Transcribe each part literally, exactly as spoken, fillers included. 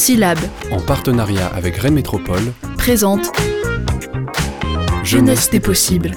Syllab, en partenariat avec Rennes Métropole, présente Jeunesse des possibles.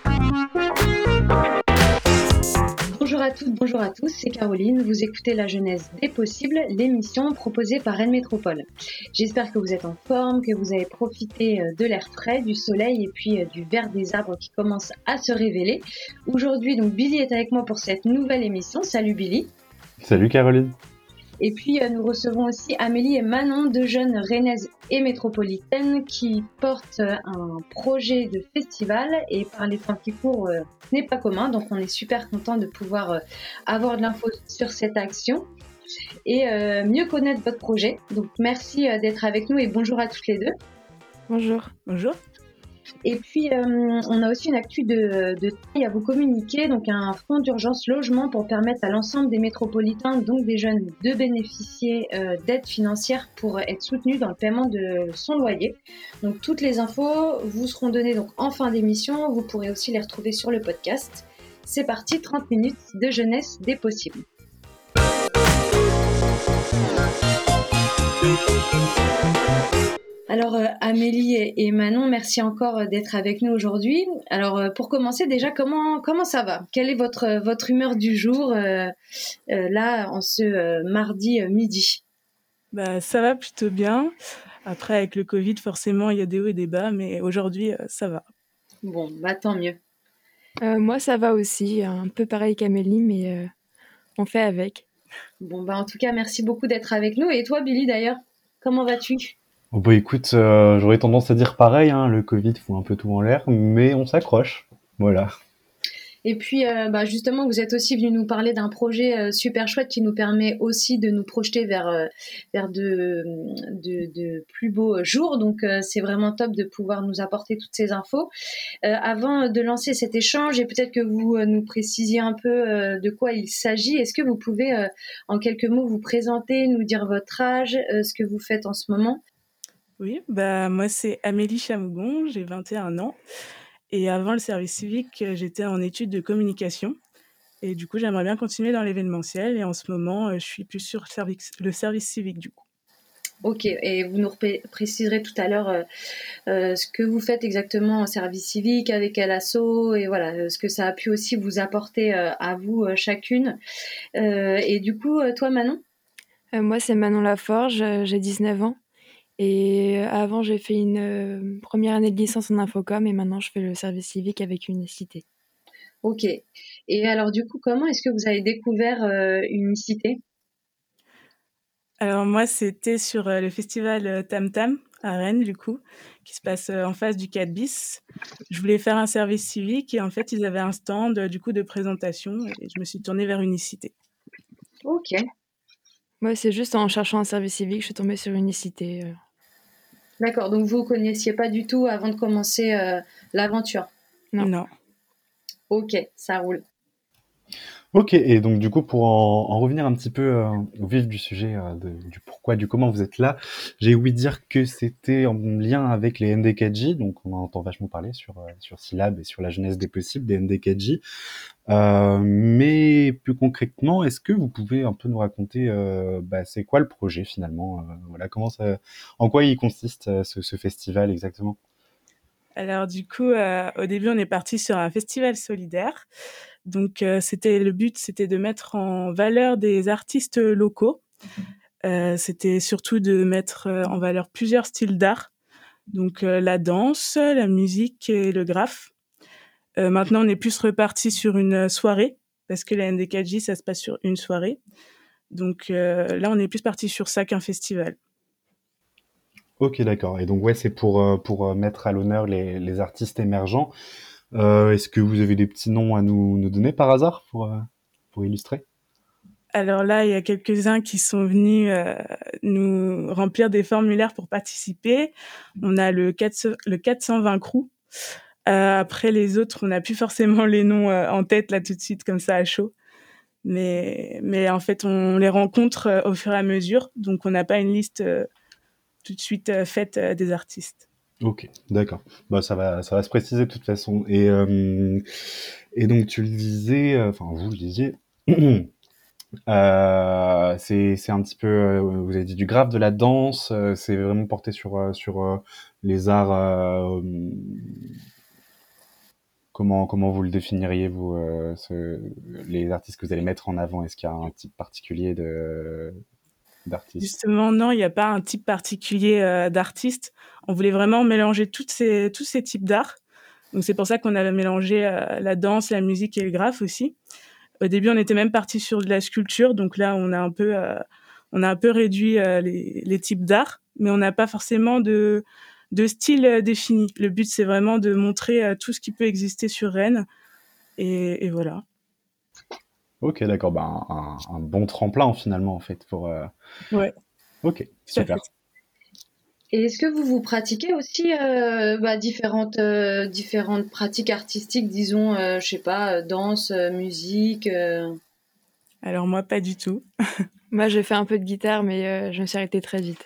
Bonjour à toutes, bonjour à tous, c'est Caroline, vous écoutez La Jeunesse des possibles, l'émission proposée par Rennes Métropole. J'espère que vous êtes en forme, que vous avez profité de l'air frais, du soleil et puis du vert des arbres qui commence à se révéler. Aujourd'hui, donc Billy est avec moi pour cette nouvelle émission. Salut Billy. Salut Caroline. Et puis nous recevons aussi Amélie et Manon, deux jeunes rennaises et métropolitaines qui portent un projet de festival, et par les temps qui courent euh, ce n'est pas commun, donc on est super content de pouvoir euh, avoir de l'info sur cette action et euh, mieux connaître votre projet. Donc merci euh, d'être avec nous et bonjour à toutes les deux. Bonjour. Bonjour. Et puis, euh, on a aussi une actu de, de taille à vous communiquer, donc un fonds d'urgence logement pour permettre à l'ensemble des métropolitains, donc des jeunes, de bénéficier euh, d'aides financières pour être soutenus dans le paiement de son loyer. Donc, toutes les infos vous seront données donc en fin d'émission. Vous pourrez aussi les retrouver sur le podcast. C'est parti, trente minutes de jeunesse des possibles. Alors euh, Amélie et, et Manon, merci encore d'être avec nous aujourd'hui. Alors euh, pour commencer déjà, comment comment ça va ? Quelle est votre votre humeur du jour euh, euh, là en ce euh, mardi euh, midi ? Bah ça va plutôt bien. Après avec le Covid forcément il y a des hauts et des bas, mais aujourd'hui euh, ça va. Bon bah tant mieux. Euh, moi ça va aussi, un peu pareil qu'Amélie, mais euh, on fait avec. Bon bah en tout cas merci beaucoup d'être avec nous. Et toi Billy d'ailleurs, comment vas-tu ? Oh bah écoute, euh, j'aurais tendance à dire pareil, hein, le Covid fout un peu tout en l'air, mais on s'accroche, voilà. Et puis euh, bah justement, vous êtes aussi venu nous parler d'un projet euh, super chouette qui nous permet aussi de nous projeter vers euh, vers de, de de plus beaux jours. Donc euh, c'est vraiment top de pouvoir nous apporter toutes ces infos. Euh, avant de lancer cet échange, et peut-être que vous euh, nous précisiez un peu euh, de quoi il s'agit, est-ce que vous pouvez euh, en quelques mots vous présenter, nous dire votre âge, euh, ce que vous faites en ce moment ? Oui, bah moi c'est Amélie Chamougon, j'ai vingt et un ans. Et avant le service civique, j'étais en études de communication. Et du coup, j'aimerais bien continuer dans l'événementiel. Et en ce moment, je suis plus sur le service, le service civique du coup. Ok, et vous nous ré- préciserez tout à l'heure euh, euh, ce que vous faites exactement en service civique, avec quel asso, et voilà, euh, ce que ça a pu aussi vous apporter euh, à vous euh, chacune. Euh, et du coup, euh, toi Manon ? Euh, moi c'est Manon Laforge, euh, j'ai dix-neuf ans. Et euh, avant j'ai fait une euh, première année de licence en infocom et maintenant je fais le service civique avec Unicité. Ok. Et alors du coup, comment est-ce que vous avez découvert euh, Unicité ? Alors moi, c'était sur euh, le festival euh, Tam Tam à Rennes, du coup, qui se passe euh, en face du quatre bis. Je voulais faire un service civique et en fait, ils avaient un stand euh, du coup de présentation et je me suis tournée vers Unicité. Ok. Moi c'est juste en cherchant un service civique, je suis tombée sur Unicité. Euh. D'accord, donc vous ne connaissiez pas du tout avant de commencer euh, l'aventure ? Non. Non. Ok, ça roule. Ok, et donc du coup pour en, en revenir un petit peu euh, au vif du sujet, euh, de, du pourquoi, du comment vous êtes là, j'ai ouï dire que c'était en lien avec les N D quatre J, donc on en entend vachement parler sur, euh, sur Syllab et sur la jeunesse des possibles des N D quatre J. Euh, mais plus concrètement, est-ce que vous pouvez un peu nous raconter, euh, bah, c'est quoi le projet finalement, euh, voilà, comment ça, en quoi il consiste euh, ce, ce festival exactement? Alors du coup, euh, au début, on est parti sur un festival solidaire. Donc euh, c'était le but, c'était de mettre en valeur des artistes locaux. Euh, c'était surtout de mettre euh, en valeur plusieurs styles d'art. Donc euh, la danse, la musique et le graphe. Euh, maintenant, on est plus reparti sur une soirée parce que la N D quatre J, ça se passe sur une soirée. Donc euh, là, on est plus parti sur ça qu'un festival. Ok, d'accord. Et donc ouais, c'est pour euh, pour euh, mettre à l'honneur les, les artistes émergents. Euh, est-ce que vous avez des petits noms à nous, nous donner par hasard pour euh, pour illustrer? Alors là, il y a quelques-uns qui sont venus euh, nous remplir des formulaires pour participer. On a le, quatre, le quatre cent vingt Crew. Euh, après les autres, on n'a plus forcément les noms euh, en tête là tout de suite comme ça à chaud. Mais, mais en fait, on les rencontre euh, au fur et à mesure. Donc, on n'a pas une liste euh, tout de suite euh, faite euh, des artistes. Ok, d'accord. Bah ça va, ça va se préciser de toute façon. Et euh, et donc tu le disais, enfin vous le disiez, Euh, c'est c'est un petit peu, euh, vous avez dit du graphe, de la danse, euh, c'est vraiment porté sur euh, sur euh, les arts. euh, comment comment vous le définiriez vous, euh, ce, les artistes que vous allez mettre en avant? Est-ce qu'il y a un type particulier de d'artiste? Justement, non, il n'y a pas un type particulier euh, d'artiste. On voulait vraiment mélanger toutes ces, tous ces types d'art. Donc c'est pour ça qu'on avait mélangé euh, la danse, la musique et le graphe aussi. Au début, on était même parti sur de la sculpture, donc là, on a un peu, euh, on a un peu réduit euh, les, les types d'art, mais on n'a pas forcément de, de style euh, défini. Le but, c'est vraiment de montrer euh, tout ce qui peut exister sur Rennes, et, et voilà. Ok, d'accord, bah, un, un- un bon tremplin finalement en fait pour. euh, Ouais, Ok, tout à fait. super. Et est-ce que vous vous pratiquez aussi euh, bah, différentes euh, différentes pratiques artistiques, disons, euh, je sais pas, euh, danse, euh, musique. euh, Alors moi, pas du tout. Moi, j'ai fait un peu de guitare, mais euh, je me suis arrêtée très vite.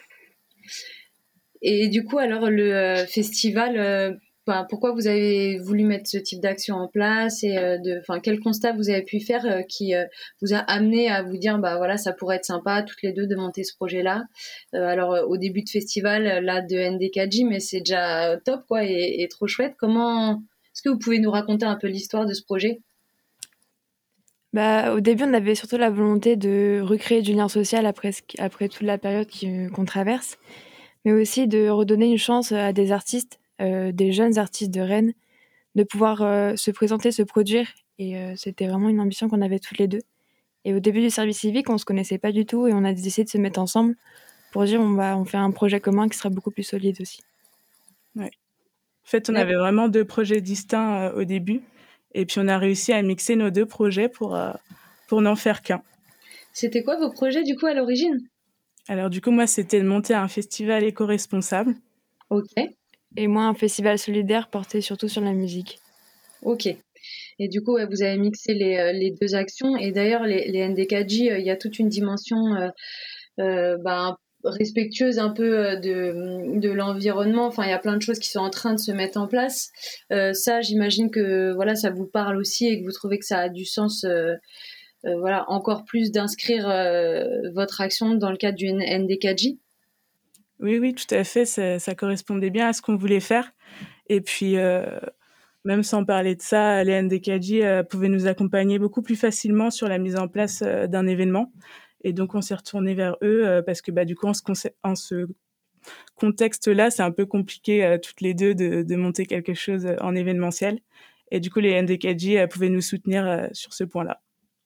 Et du coup, alors le euh, festival, euh, bah, pourquoi vous avez voulu mettre ce type d'action en place et euh, de, enfin, quel constat vous avez pu faire euh, qui euh, vous a amené à vous dire, bah voilà, ça pourrait être sympa toutes les deux de monter ce projet-là. Euh, alors euh, au début de festival, euh, là de N D K J, mais c'est déjà top quoi et, et trop chouette. Comment est-ce que vous pouvez nous raconter un peu l'histoire de ce projet? Bah, au début, on avait surtout la volonté de recréer du lien social après, ce qui- après toute la période qui- qu'on traverse, mais aussi de redonner une chance à des artistes, euh, des jeunes artistes de Rennes, de pouvoir euh, se présenter, se produire. Et euh, c'était vraiment une ambition qu'on avait toutes les deux. Et au début du service civique, on se connaissait pas du tout et on a décidé de se mettre ensemble pour dire on va on fait un projet commun qui sera beaucoup plus solide aussi. Ouais. En fait, on D'ac- avait vraiment deux projets distincts euh, au début, et puis on a réussi à mixer nos deux projets pour, euh, pour n'en faire qu'un. C'était quoi vos projets du coup à l'origine? Alors du coup, moi, c'était de monter un festival éco-responsable. Ok, Et moi, un festival solidaire porté surtout sur la musique. ok. Et du coup, ouais, vous avez mixé les, euh, les deux actions. Et d'ailleurs, les, les N D K J, euh, il y a toute une dimension euh, euh, ben, respectueuse un peu euh, de, de l'environnement. Enfin, il y a plein de choses qui sont en train de se mettre en place. Euh, ça, j'imagine que voilà, ça vous parle aussi et que vous trouvez que ça a du sens. Euh, euh, voilà, encore plus d'inscrire euh, votre action dans le cadre du N D K J. Oui, oui, tout à fait, ça, ça correspondait bien à ce qu'on voulait faire. Et puis, euh, même sans parler de ça, les N D K J euh, pouvaient nous accompagner beaucoup plus facilement sur la mise en place euh, d'un événement. Et donc, on s'est retourné vers eux euh, parce que bah, du coup, en ce, conce- en ce contexte-là, c'est un peu compliqué euh, toutes les deux de, de monter quelque chose euh, en événementiel. Et du coup, les N D K J euh, pouvaient nous soutenir euh, sur ce point-là.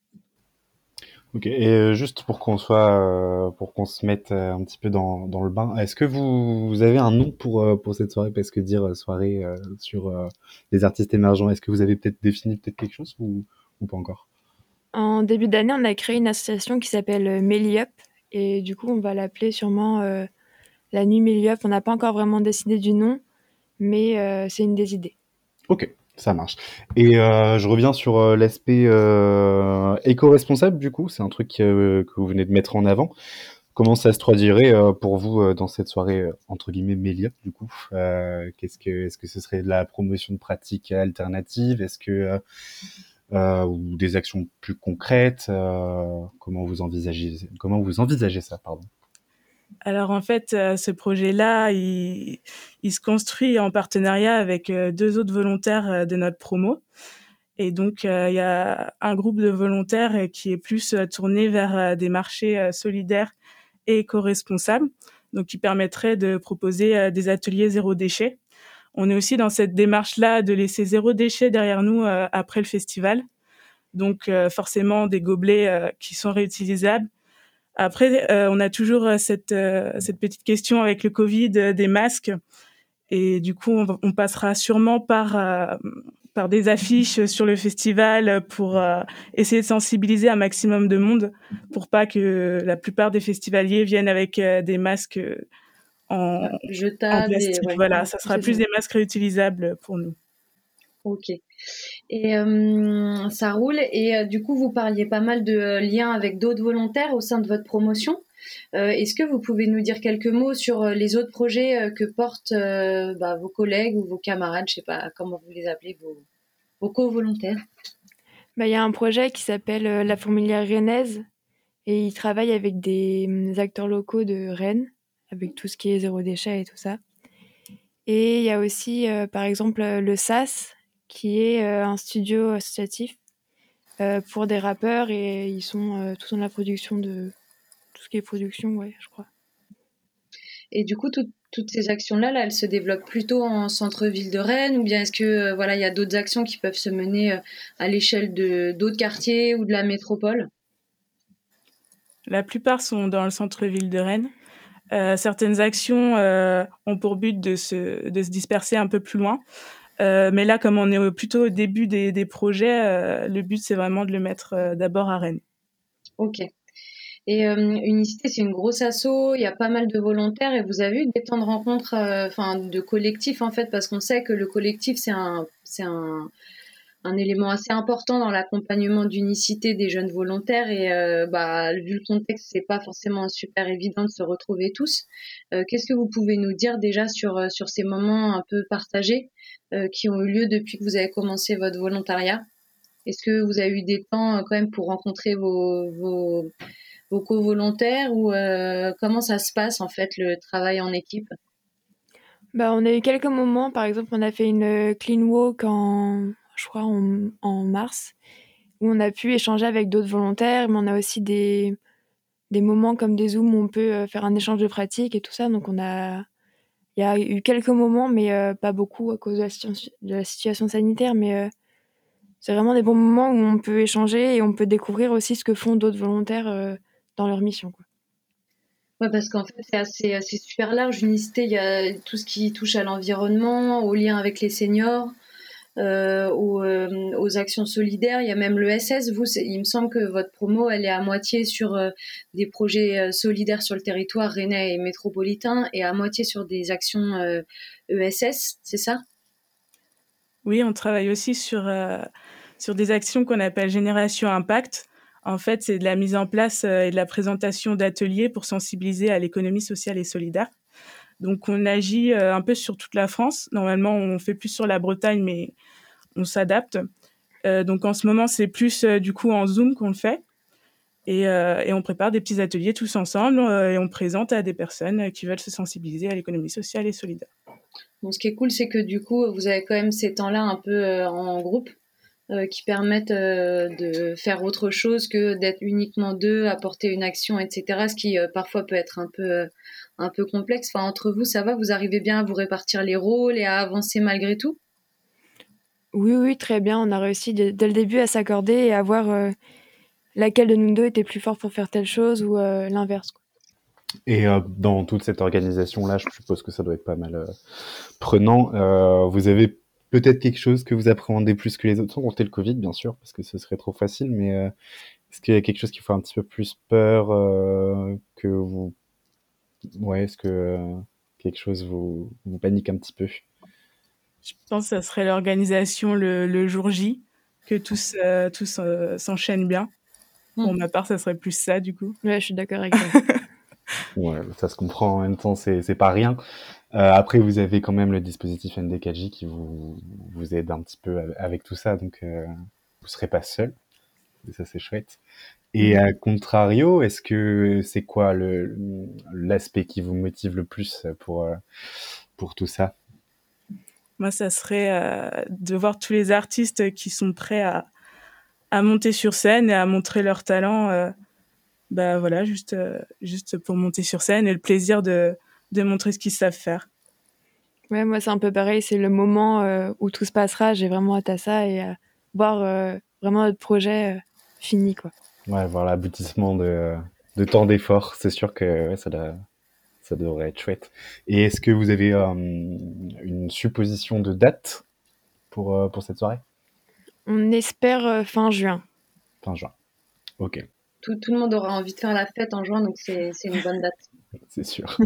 Ok, et euh, juste pour qu'on soit, euh, pour qu'on se mette euh, un petit peu dans, dans le bain, est-ce que vous, vous avez un nom pour, euh, pour cette soirée? Parce que dire euh, soirée euh, sur euh, les artistes émergents, est-ce que vous avez peut-être défini peut-être quelque chose ou, ou pas encore? En début d'année, on a créé une association qui s'appelle euh, Méliup et du coup, on va l'appeler sûrement euh, la nuit Méliup. On n'a pas encore vraiment décidé du nom, mais euh, c'est une des idées. Ok, ça marche. Et euh, je reviens sur euh, l'aspect euh, éco-responsable, du coup, c'est un truc euh, que vous venez de mettre en avant. Comment ça se traduirait euh, pour vous euh, dans cette soirée euh, entre guillemets Méliop du coup? Euh, qu'est-ce que est-ce que ce serait de la promotion de pratiques alternatives? Est-ce que euh, euh, ou des actions plus concrètes? Euh, comment vous envisagez comment vous envisagez ça, pardon? Alors en fait, euh, ce projet-là, il, il se construit en partenariat avec euh, deux autres volontaires euh, de notre promo. Et donc, euh, il y a un groupe de volontaires euh, qui est plus euh, tourné vers euh, des marchés euh, solidaires et éco-responsables, donc qui permettrait de proposer euh, des ateliers zéro déchet. On est aussi dans cette démarche-là de laisser zéro déchet derrière nous euh, après le festival. Donc euh, forcément des gobelets euh, qui sont réutilisables. Après, euh, on a toujours euh, cette, euh, cette petite question avec le Covid euh, des masques. Et du coup, on, va- on passera sûrement par, euh, par des affiches sur le festival pour euh, essayer de sensibiliser un maximum de monde pour pas que la plupart des festivaliers viennent avec euh, des masques en, en Jetable et plastique. ouais, Voilà, ça sera C'est ça. plus des masques réutilisables pour nous. ok. Et euh, ça roule. Et euh, du coup, vous parliez pas mal de euh, liens avec d'autres volontaires au sein de votre promotion. Euh, est-ce que vous pouvez nous dire quelques mots sur euh, les autres projets euh, que portent euh, bah, vos collègues ou vos camarades, je sais pas comment vous les appelez, vos, vos co-volontaires? Bah, il y a un projet qui s'appelle euh, La Fourmilière Rennaise Et il travaille avec des hum, acteurs locaux de Rennes, avec tout ce qui est zéro déchet et tout ça. Et il y a aussi, euh, par exemple, euh, le S A S, qui est euh, un studio associatif euh, pour des rappeurs, et ils sont euh, tous dans la production de tout ce qui est production, ouais, je crois. Et du coup, tout- toutes ces actions-là, là, elles se développent plutôt en centre-ville de Rennes, ou bien est-ce que euh, voilà, il y a d'autres actions qui peuvent se mener euh, à l'échelle de d'autres quartiers ou de la métropole? La plupart sont dans le centre-ville de Rennes. Euh, certaines actions euh, ont pour but de se, de se disperser un peu plus loin. Euh, mais là, comme on est au- plutôt au début des, des projets, euh, le but, c'est vraiment de le mettre euh, d'abord à Rennes. Ok. Et euh, Unicité, c'est une grosse asso, il y a pas mal de volontaires et vous avez eu des temps de rencontre, euh, enfin de collectif en fait, parce qu'on sait que le collectif, c'est un, c'est un, un élément assez important dans l'accompagnement d'unicité des jeunes volontaires et euh, bah, vu le contexte, c'est pas forcément super évident de se retrouver tous. Euh, qu'est-ce que vous pouvez nous dire déjà sur, euh, sur ces moments un peu partagés euh, qui ont eu lieu depuis que vous avez commencé votre volontariat? Est-ce que vous avez eu des temps euh, quand même pour rencontrer vos, vos, vos co-volontaires ou euh, comment ça se passe en fait le travail en équipe? Bah, on a eu quelques moments, par exemple, on a fait une euh, clean walk en, je crois, en, en mars, où on a pu échanger avec d'autres volontaires, mais on a aussi des, des moments comme des Zooms où on peut euh, faire un échange de pratiques et tout ça. Donc, on a, il y a eu quelques moments, mais euh, pas beaucoup à cause de la, situ- de la situation sanitaire, mais euh, c'est vraiment des bons moments où on peut échanger et on peut découvrir aussi ce que font d'autres volontaires euh, dans leur mission, quoi. Ouais, parce qu'en fait, c'est assez, assez super large. Unicité, il y a tout ce qui touche à l'environnement, au lien avec les seniors, euh, aux, euh, aux actions solidaires. Il y a même le S S. Vous, c'est- il me semble que votre promo, elle est à moitié sur euh, des projets euh, solidaires sur le territoire rennais et métropolitain et à moitié sur des actions euh, E S S, c'est ça? Oui, on travaille aussi sur, euh, sur des actions qu'on appelle Génération Impact. En fait, c'est de la mise en place euh, et de la présentation d'ateliers pour sensibiliser à l'économie sociale et solidaire. Donc, on agit euh, un peu sur toute la France. Normalement, on fait plus sur la Bretagne, mais on s'adapte. Euh, donc, en ce moment, c'est plus euh, du coup en Zoom qu'on le fait. Et, euh, et on prépare des petits ateliers tous ensemble euh, et on présente à des personnes euh, qui veulent se sensibiliser à l'économie sociale et solidaire. Bon, ce qui est cool, c'est que du coup, vous avez quand même ces temps-là un peu euh, en groupe euh, qui permettent euh, de faire autre chose que d'être uniquement deux, apporter une action, et cetera. Ce qui euh, parfois peut être un peu, euh, un peu complexe. Enfin, entre vous, ça va, vous arrivez bien à vous répartir les rôles et à avancer malgré tout? Oui, oui, très bien. On a réussi dès, dès le début à s'accorder et à voir euh, laquelle de nous deux était plus fort pour faire telle chose ou euh, l'inverse, quoi. Et euh, dans toute cette organisation-là, je suppose que ça doit être pas mal euh, prenant. Euh, vous avez peut-être quelque chose que vous appréhendez plus que les autres, sans compter le Covid, bien sûr, parce que ce serait trop facile, mais euh, est-ce qu'il y a quelque chose qui vous fait un petit peu plus peur euh, que vous... Ouais, est-ce que euh, quelque chose vous, vous panique un petit peu? Je pense que ça serait l'organisation le, le jour J, que tous, euh, tous euh, s'enchaînent bien. Pour Hmm. ma part, ça serait plus ça, du coup. Ouais, je suis d'accord avec toi. Ouais, ça se comprend en même temps, c'est c'est pas rien. Euh, après, vous avez quand même le dispositif N D K J qui vous, vous aide un petit peu avec tout ça, donc euh, vous serez pas seul. Et ça, c'est chouette. Et Mm. à contrario, est-ce que c'est quoi le l'aspect qui vous motive le plus pour euh, pour tout ça? Moi, ça serait euh, de voir tous les artistes qui sont prêts à, à monter sur scène et à montrer leur talent. Euh, bah voilà, juste, euh, juste pour monter sur scène et le plaisir de, de montrer ce qu'ils savent faire. Ouais, moi, c'est un peu pareil. C'est le moment euh, où tout se passera. J'ai vraiment hâte à ça et à voir euh, vraiment notre projet euh, fini, quoi. Ouais, voir l'aboutissement de de tant d'efforts, c'est sûr que ouais, ça doit, ça devrait être chouette. Et est-ce que vous avez euh, une supposition de date pour euh, pour cette soirée? On espère euh, fin juin. Fin juin. Ok, Tout, tout le monde aura envie de faire la fête en juin, donc c'est c'est une bonne date. c'est sûr.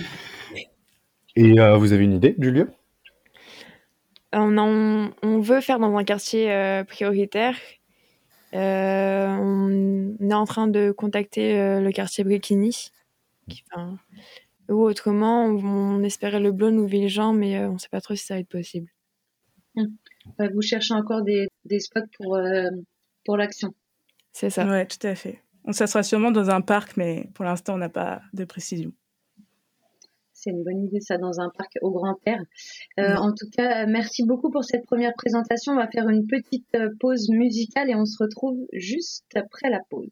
Et euh, vous avez une idée du lieu? On, en- on veut faire dans un quartier euh, prioritaire. Euh, on est en train de contacter euh, le quartier Bréquigny. qui- enfin, ou autrement, on, on espérait le Blône ou Villejean, mais euh, on ne sait pas trop si ça va être possible. Hmm. Bah, vous cherchez encore des, des spots pour, euh, pour l'action. C'est ça. Ouais, tout à fait. On s'assoit sûrement dans un parc, mais pour l'instant, on n'a pas de précision. C'est une bonne idée, ça, dans un parc au grand air. Euh, mmh. En tout cas, merci beaucoup pour cette première présentation. On va faire une petite pause musicale et on se retrouve juste après la pause.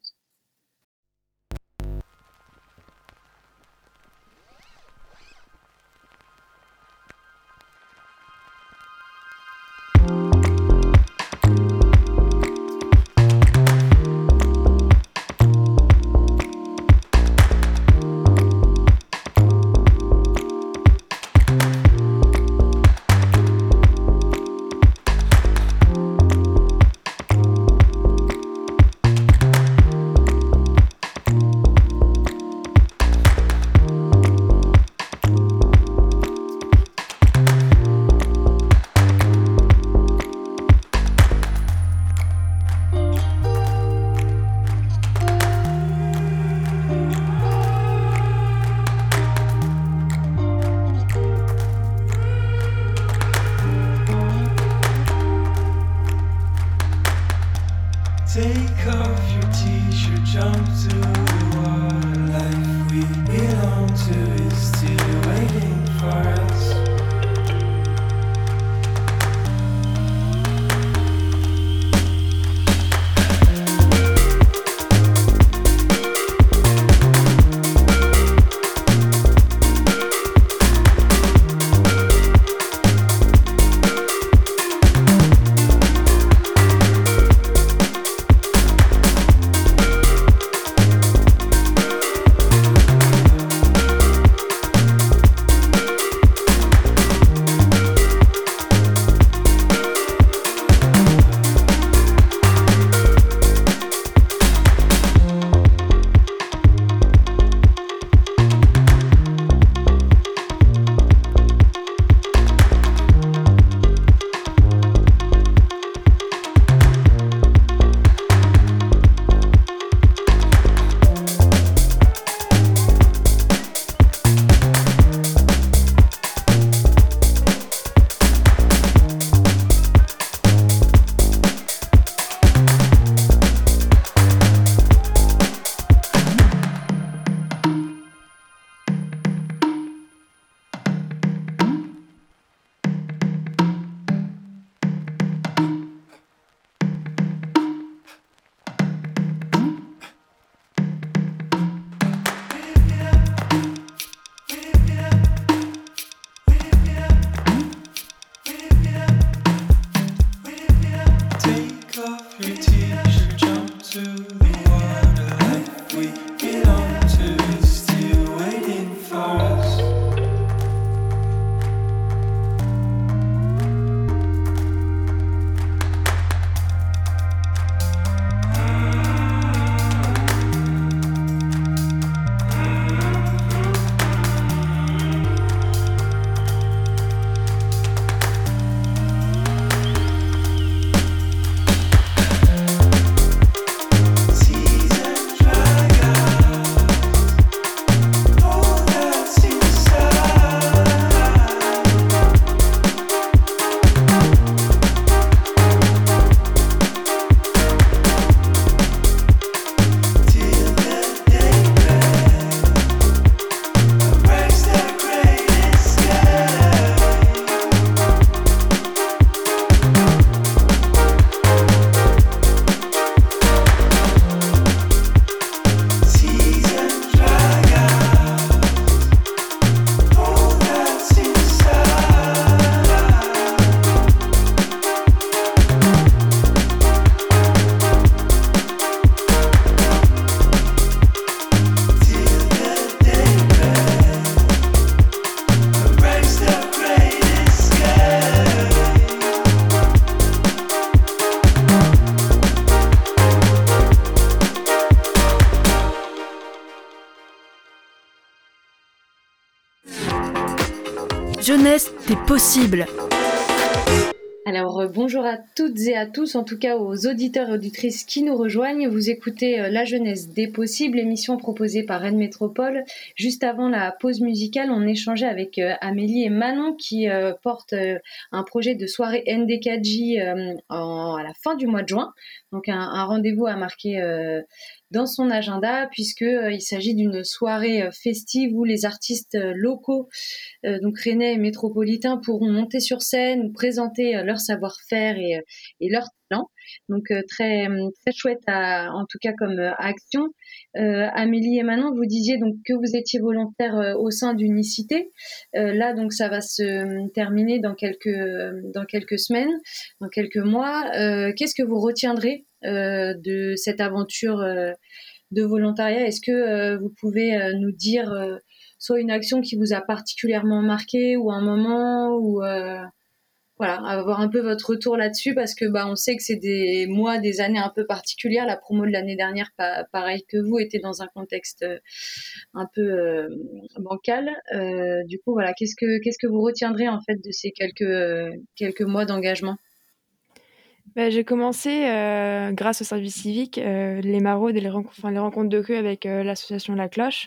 Take off your t-shirt, jump to the water. Life we belong to is still waiting for us. Jeunesse des possibles. Alors euh, bonjour à toutes et à tous, en tout cas aux auditeurs et auditrices qui nous rejoignent. Vous écoutez euh, La Jeunesse des possibles, émission proposée par Rennes Métropole. Juste avant la pause musicale, on échangeait avec euh, Amélie et Manon qui euh, portent euh, un projet de soirée N D K J euh, en, à la fin du mois de juin. Donc un, un rendez-vous à marquer euh, dans son agenda, puisque euh, il s'agit d'une soirée euh, festive où les artistes euh, locaux, euh, donc rennais et métropolitains, pourront monter sur scène ou présenter euh, leur savoir-faire et, euh, et leur talent. Donc euh, très très chouette à, en tout cas comme euh, action. Euh, Amélie et Manon, vous disiez donc que vous étiez volontaire euh, au sein d'Unicité. Euh, là donc ça va se terminer dans quelques dans quelques semaines, dans quelques mois. Euh, qu'est-ce que vous retiendrez euh, de cette aventure euh, de volontariat? Est-ce que euh, vous pouvez euh, nous dire euh, soit une action qui vous a particulièrement marqué ou un moment ou euh, voilà, avoir un peu votre retour là-dessus parce que bah on sait que c'est des mois, des années un peu particulières. La promo de l'année dernière, pas, pareil que vous, était dans un contexte euh, un peu euh, bancal. Euh, du coup, voilà, qu'est-ce que qu'est-ce que vous retiendrez en fait de ces quelques euh, quelques mois d'engagement? Bah, j'ai commencé euh, grâce au service civique, euh, les maraudes et les, rencontres, enfin, les rencontres de rue avec euh, l'association La Cloche.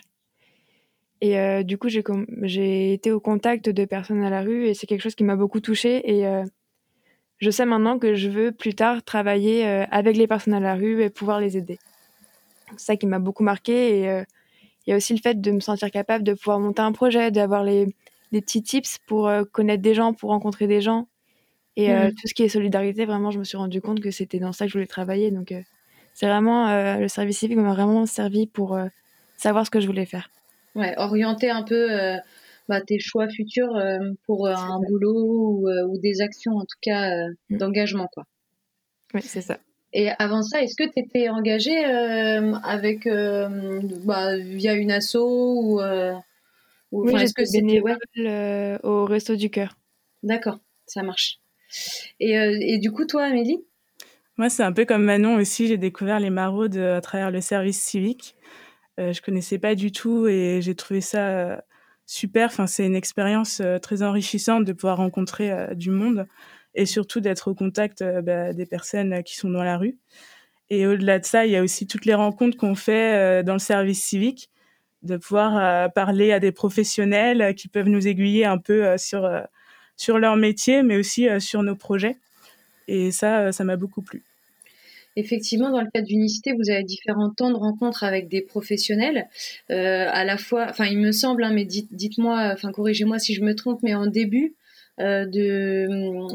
Et euh, du coup, j'ai, com- j'ai été au contact de personnes à la rue et c'est quelque chose qui m'a beaucoup touchée. Et euh, je sais maintenant que je veux plus tard travailler euh, avec les personnes à la rue et pouvoir les aider. C'est ça qui m'a beaucoup marqué. Et euh, il y a aussi le fait de me sentir capable de pouvoir monter un projet, d'avoir les, les petits tips pour euh, connaître des gens, pour rencontrer des gens. Et euh, Mmh. tout ce qui est solidarité, vraiment, je me suis rendu compte que c'était dans ça que je voulais travailler. Donc, euh, c'est vraiment euh, le service civique m'a vraiment servi pour euh, savoir ce que je voulais faire. Ouais, orienter un peu euh, bah, tes choix futurs euh, pour euh, un boulot ou, euh, ou des actions en tout cas euh, Mm. d'engagement quoi. Oui, c'est ça. Et avant ça, est-ce que tu étais engagée euh, avec euh, bah, via une asso ou, euh, ou Oui, enfin est-ce que j'étais c'était bénévole ouais, euh, au Resto du Cœur. d'accord, ça marche. Et, euh, et du coup, toi, Amélie? Moi, c'est un peu comme Manon aussi, j'ai découvert les maraudes euh, à travers le service civique. Euh, je connaissais pas du tout et j'ai trouvé ça euh, super. Enfin, c'est une expérience euh, très enrichissante de pouvoir rencontrer euh, du monde et surtout d'être au contact euh, bah, des personnes euh, qui sont dans la rue. Et au-delà de ça, il y a aussi toutes les rencontres qu'on fait euh, dans le service civique, de pouvoir euh, parler à des professionnels euh, qui peuvent nous aiguiller un peu euh, sur euh, sur leur métier, mais aussi euh, sur nos projets. Et ça, euh, ça m'a beaucoup plu. Effectivement, dans le cadre d'Unicité, vous avez différents temps de rencontres avec des professionnels, euh, à la fois, enfin, il me semble, hein, mais dites, dites-moi, enfin, corrigez-moi si je me trompe, mais en début euh, de,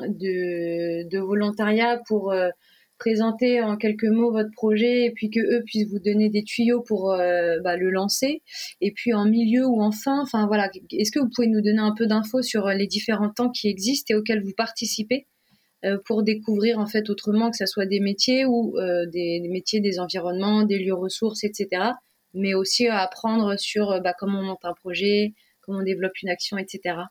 de, de volontariat pour euh, présenter en quelques mots votre projet et puis que eux puissent vous donner des tuyaux pour euh, bah, le lancer. Et puis en milieu ou en fin, enfin voilà, est-ce que vous pouvez nous donner un peu d'infos sur les différents temps qui existent et auxquels vous participez? Euh, pour découvrir en fait autrement, que ça soit des métiers ou euh, des, des métiers, des environnements, des lieux ressources, et cetera. Mais aussi à apprendre sur euh, bah, comment on monte un projet, comment on développe une action, et cetera.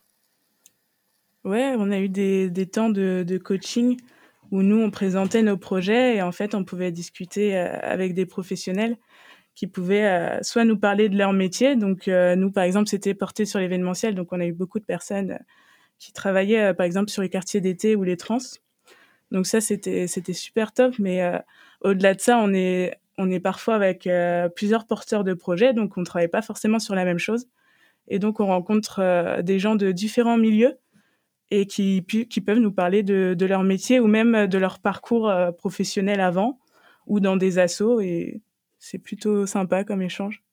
Ouais, on a eu des, des temps de, de coaching où nous, on présentait nos projets et en fait, on pouvait discuter euh, avec des professionnels qui pouvaient euh, soit nous parler de leur métier. Donc, euh, nous, par exemple, c'était porté sur l'événementiel. Donc, on a eu beaucoup de personnes euh, qui travaillaient, euh, par exemple, sur les quartiers d'été ou les trans. Donc, ça, c'était, c'était super top. Mais euh, au-delà de ça, on est, on est parfois avec euh, plusieurs porteurs de projets. Donc, on ne travaille pas forcément sur la même chose. Et donc, on rencontre euh, des gens de différents milieux et qui, qui peuvent nous parler de, de leur métier ou même de leur parcours euh, professionnel avant ou dans des assos. Et c'est plutôt sympa comme échange.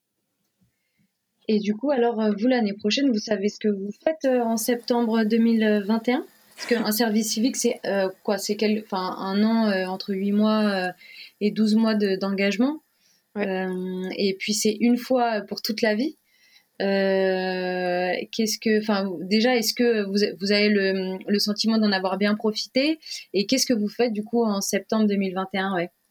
Et du coup, alors euh, vous, l'année prochaine, vous savez ce que vous faites euh, en septembre deux mille vingt et un? Parce qu'un service civique, c'est euh, quoi? C'est quel, enfin, un an euh, entre huit mois euh, et douze mois de, d'engagement. Ouais. Euh, et puis c'est une fois pour toute la vie. Euh, qu'est-ce que, enfin, déjà, est-ce que vous, vous avez le, le sentiment d'en avoir bien profité? Et qu'est-ce que vous faites du coup en septembre deux mille vingt et un? Ouais.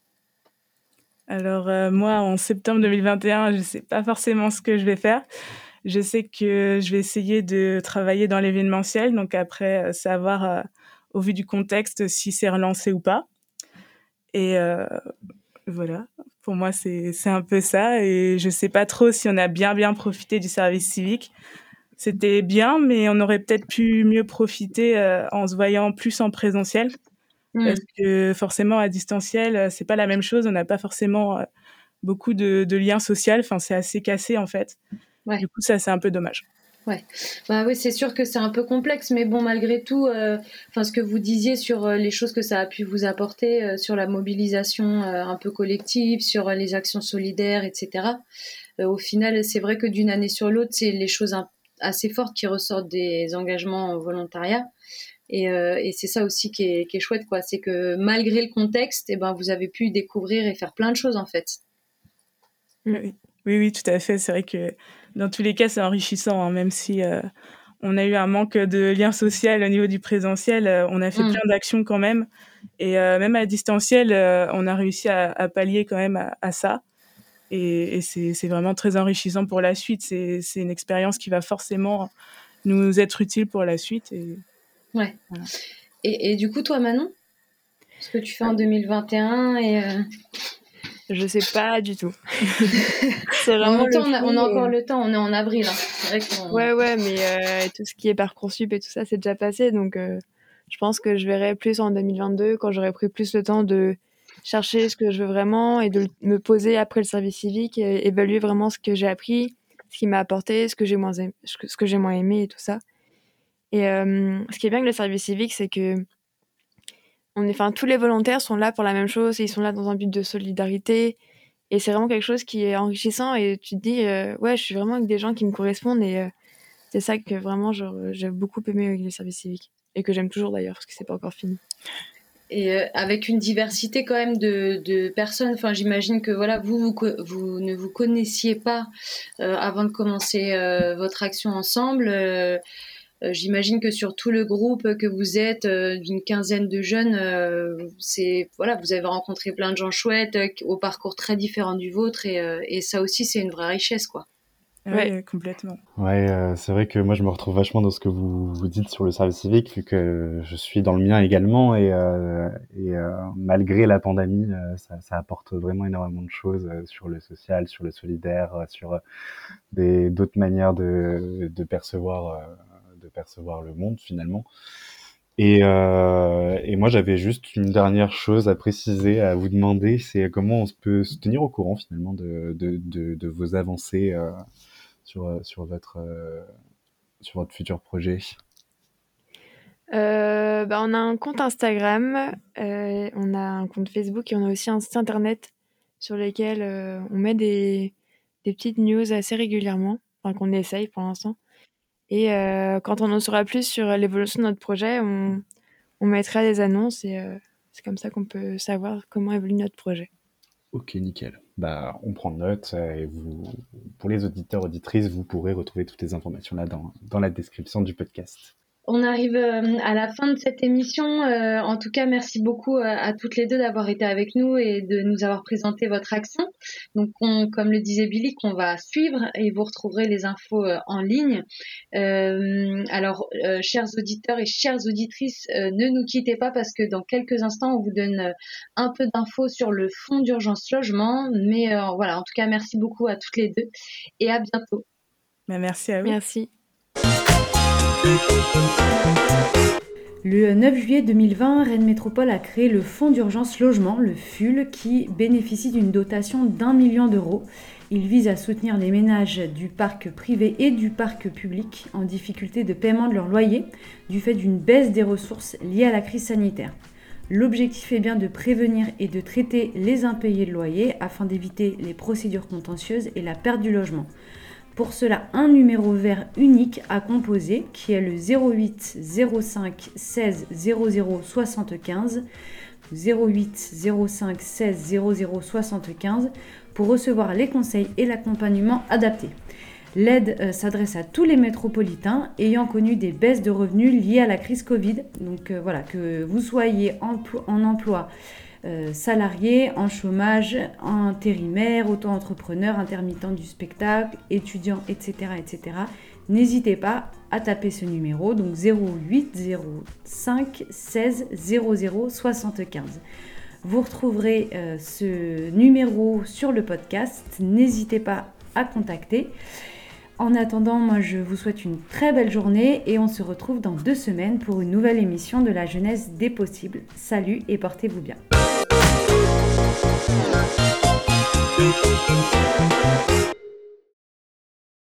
Alors euh, moi, en septembre deux mille vingt et un, je ne sais pas forcément ce que je vais faire. Je sais que je vais essayer de travailler dans l'événementiel, donc après euh, savoir euh, au vu du contexte si c'est relancé ou pas. Et euh, voilà, pour moi c'est c'est un peu ça. Et je sais pas trop si on a bien bien profité du service civique. C'était bien, mais on aurait peut-être pu mieux profiter euh, en se voyant plus en présentiel, Mmh. parce que forcément à distanciel euh, c'est pas la même chose. On n'a pas forcément euh, beaucoup de, de liens sociaux. Enfin, c'est assez cassé en fait. Ouais. Du coup, ça c'est un peu dommage. Ouais, bah oui, c'est sûr que c'est un peu complexe, mais bon, malgré tout, euh, enfin, ce que vous disiez sur euh, les choses que ça a pu vous apporter, euh, sur la mobilisation euh, un peu collective, sur euh, les actions solidaires, et cetera. Euh, au final, c'est vrai que d'une année sur l'autre, c'est les choses un- assez fortes qui ressortent des engagements en volontariat. Et, euh, et c'est ça aussi qui est, qui est chouette, quoi. C'est que malgré le contexte, eh ben, vous avez pu découvrir et faire plein de choses, en fait. Oui, oui, oui, tout à fait. C'est vrai que dans tous les cas, c'est enrichissant, hein, même si euh, on a eu un manque de lien social au niveau du présentiel, euh, on a fait Mm. plein d'actions quand même. Et euh, même à distanciel, euh, on a réussi à, à pallier quand même à, à ça. Et, et c'est, c'est vraiment très enrichissant pour la suite. C'est, c'est une expérience qui va forcément nous être utile pour la suite. Et Ouais. voilà. Et, et du coup, toi, Manon, ce que tu fais en deux mille vingt et un et euh, Je sais pas du tout. C'est bon, en vraiment même temps, le on a, on a flou. encore euh. le temps, on est en avril. Hein. C'est vrai qu'on... Ouais, ouais, mais euh, tout ce qui est Parcoursup et tout ça, c'est déjà passé. Donc, euh, je pense que je verrai plus en deux mille vingt-deux quand j'aurai pris plus le temps de chercher ce que je veux vraiment et de me poser après le service civique et évaluer vraiment ce que j'ai appris, ce qui m'a apporté, ce que j'ai moins aimé, ce que ce que j'ai moins aimé et tout ça. Et euh, ce qui est bien avec le service civique, c'est que on est, enfin, tous les volontaires sont là pour la même chose, et ils sont là dans un but de solidarité. Et c'est vraiment quelque chose qui est enrichissant et tu te dis, euh, ouais, je suis vraiment avec des gens qui me correspondent et euh, c'est ça que vraiment genre, j'ai beaucoup aimé avec le service civique et que j'aime toujours d'ailleurs parce que c'est pas encore fini. Et euh, avec une diversité quand même de, de personnes. Enfin, j'imagine que voilà, vous, vous, vous ne vous connaissiez pas euh, avant de commencer euh, votre action ensemble. Euh, euh, j'imagine que sur tout le groupe que vous êtes, euh, d'une quinzaine de jeunes, euh, c'est voilà, vous avez rencontré plein de gens chouettes euh, au parcours très différent du vôtre, et, euh, et ça aussi, c'est une vraie richesse, quoi. Ouais, Ouais. complètement. Ouais, euh, c'est vrai que moi je me retrouve vachement dans ce que vous vous dites sur le service civique, vu que je suis dans le mien également, et, euh, et euh, malgré la pandémie, euh, ça, ça apporte vraiment énormément de choses euh, sur le social, sur le solidaire, euh, sur euh, des d'autres manières de, de percevoir euh, de percevoir le monde finalement. Et, euh, et moi j'avais juste une dernière chose à préciser, à vous demander, c'est comment on se peut se tenir au courant finalement de de de, de vos avancées euh, sur sur votre euh, sur votre futur projet. Euh, bah, on a un compte Instagram, euh, on a un compte Facebook et on a aussi un site internet sur lequel euh, on met des, des petites news assez régulièrement, enfin qu'on essaye pour l'instant. Et euh, quand on en saura plus sur l'évolution de notre projet, on, on mettra des annonces et euh, c'est comme ça qu'on peut savoir comment évolue notre projet. Ok, nickel. Bah, on prend note euh, et vous, pour les auditeurs auditrices, vous pourrez retrouver toutes les informations là dans dans la description du podcast. On arrive euh, à la fin de cette émission. Euh, en tout cas, merci beaucoup euh, à toutes les deux d'avoir été avec nous et de nous avoir présenté votre action. Donc, on, comme le disait Billy, qu'on va suivre et vous retrouverez les infos euh, en ligne. Euh, alors, euh, chers auditeurs et chères auditrices, euh, ne nous quittez pas parce que dans quelques instants, on vous donne euh, un peu d'infos sur le fonds d'urgence logement. Mais euh, voilà, en tout cas, merci beaucoup à toutes les deux et à bientôt. Bah, merci à vous. Merci. Le neuf juillet deux mille vingt, Rennes Métropole a créé le Fonds d'urgence logement, le F U L, qui bénéficie d'une dotation d'un million d'euros. Il vise à soutenir les ménages du parc privé et du parc public en difficulté de paiement de leur loyer du fait d'une baisse des ressources liées à la crise sanitaire. L'objectif est bien de prévenir et de traiter les impayés de loyer afin d'éviter les procédures contentieuses et la perte du logement. Pour cela, un numéro vert unique à composer qui est le zéro huit zéro cinq seize zéro zéro soixante-quinze, zéro huit zéro cinq seize zéro zéro soixante-quinze pour recevoir les conseils et l'accompagnement adaptés. L'aide euh, s'adresse à tous les métropolitains ayant connu des baisses de revenus liées à la crise Covid. Donc euh, voilà, que vous soyez emplo- en emploi Euh, salariés, en chômage, en intérimaire, auto-entrepreneur, intermittent du spectacle, étudiants, et cetera, et cetera. N'hésitez pas à taper ce numéro, donc zéro huit zéro cinq seize zéro zéro soixante-quinze. Vous retrouverez euh, ce numéro sur le podcast, n'hésitez pas à contacter. En attendant, moi je vous souhaite une très belle journée et on se retrouve dans deux semaines pour une nouvelle émission de la jeunesse des possibles. Salut et portez-vous bien. Thank you.